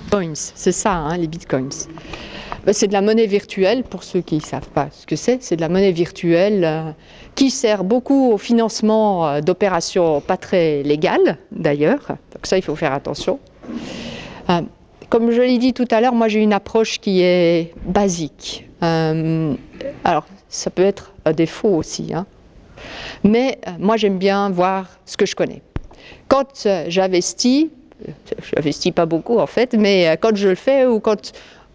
Coins, c'est ça, hein, les bitcoins. C'est de la monnaie virtuelle, pour ceux qui ne savent pas ce que c'est de la monnaie virtuelle qui sert beaucoup au financement d'opérations pas très légales, d'ailleurs. Donc ça, il faut faire attention. Comme je l'ai dit tout à l'heure, moi j'ai une approche qui est basique. Alors, ça peut être un défaut aussi, hein. Mais moi j'aime bien voir ce que je connais. Quand j'investis pas beaucoup en fait, mais quand je le fais ou quand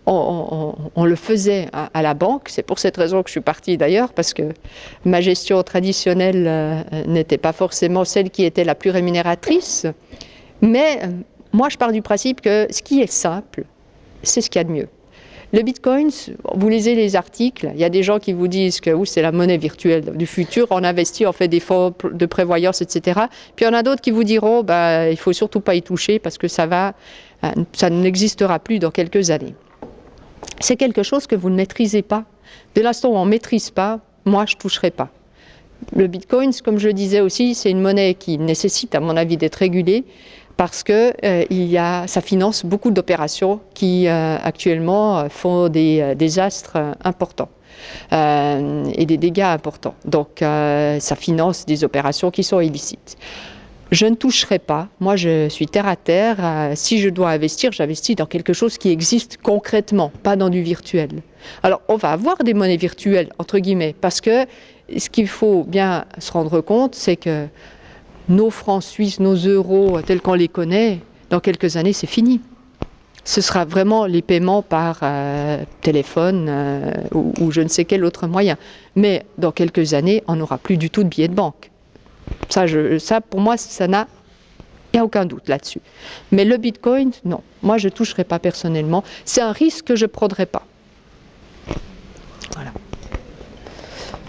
on le faisait à la banque, c'est pour cette raison que je suis partie d'ailleurs, parce que ma gestion traditionnelle n'était pas forcément celle qui était la plus rémunératrice, mais moi je pars du principe que ce qui est simple, c'est ce qu'il y a de mieux. Le bitcoin, vous lisez les articles, il y a des gens qui vous disent que c'est la monnaie virtuelle du futur, on investit, on fait des fonds de prévoyance, etc. Puis il y en a d'autres qui vous diront il ne faut surtout pas y toucher parce que ça n'existera plus dans quelques années. C'est quelque chose que vous ne maîtrisez pas. Dès l'instant où on ne maîtrise pas, moi je ne toucherai pas. Le bitcoin, comme je le disais aussi, c'est une monnaie qui nécessite, à mon avis, d'être régulée parce que ça finance beaucoup d'opérations qui actuellement font des désastres importants et des dégâts importants. Donc ça finance des opérations qui sont illicites. Je ne toucherai pas. Moi, je suis terre à terre. Si je dois investir, j'investis dans quelque chose qui existe concrètement, pas dans du virtuel. Alors, on va avoir des monnaies virtuelles, entre guillemets, parce que ce qu'il faut bien se rendre compte, c'est que nos francs suisses, nos euros, tels qu'on les connaît, dans quelques années, c'est fini. Ce sera vraiment les paiements par téléphone ou je ne sais quel autre moyen. Mais dans quelques années, on n'aura plus du tout de billets de banque. Ça, pour moi, il n'y a aucun doute là-dessus. Mais le bitcoin, non. Moi, je ne toucherai pas personnellement. C'est un risque que je ne prendrai pas. Voilà. Oui ?